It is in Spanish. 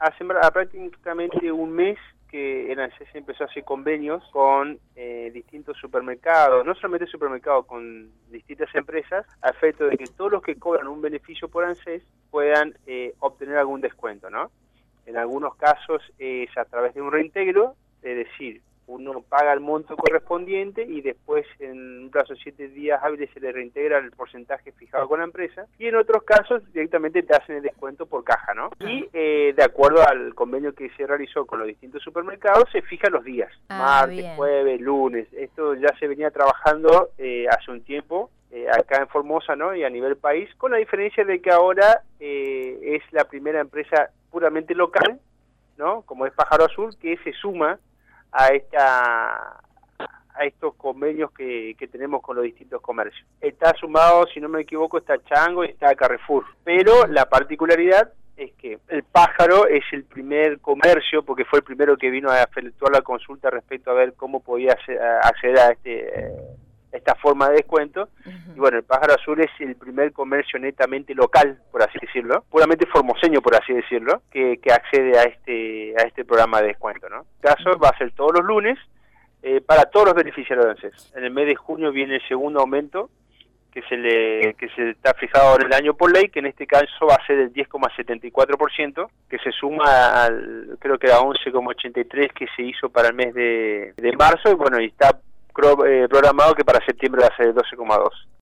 prácticamente un mes que el ANSES empezó a hacer convenios con distintos supermercados, no solamente supermercados, con distintas empresas, a efecto de que todos los que cobran un beneficio por ANSES puedan obtener algún descuento, ¿no? En algunos casos es a través de un reintegro, es decir, uno paga el monto correspondiente y después en un plazo de 7 días hábiles se le reintegra el porcentaje fijado con la empresa, y en otros casos directamente te hacen el descuento por caja, ¿no? Y de acuerdo al convenio que se realizó con los distintos supermercados se fijan los días, martes, bien. jueves, lunes. Esto ya se venía trabajando hace un tiempo acá en Formosa, ¿no? Y a nivel país, con la diferencia de que ahora es la primera empresa puramente local, ¿no? Como es Pájaro Azul, que se suma a estos convenios que tenemos con los distintos comercios. Está sumado, si no me equivoco, está Chango y está Carrefour. Pero la particularidad es que el Pájaro es el primer comercio, porque fue el primero que vino a efectuar la consulta respecto a ver cómo podía acceder a esta forma de descuento. Y bueno, el Pájaro Azul es el primer comercio netamente local, por así decirlo, puramente formoseño, por así decirlo, que accede a este programa de descuento, ¿no? El caso va a ser todos los lunes para todos los beneficiarios de ANSES. En el mes de junio viene el segundo aumento que se está fijado en el año por ley, que en este caso va a ser el 10,74%, que se suma al, creo que a 11,83% que se hizo para el mes de marzo, y bueno, y está programado que para septiembre va a ser 12,2%.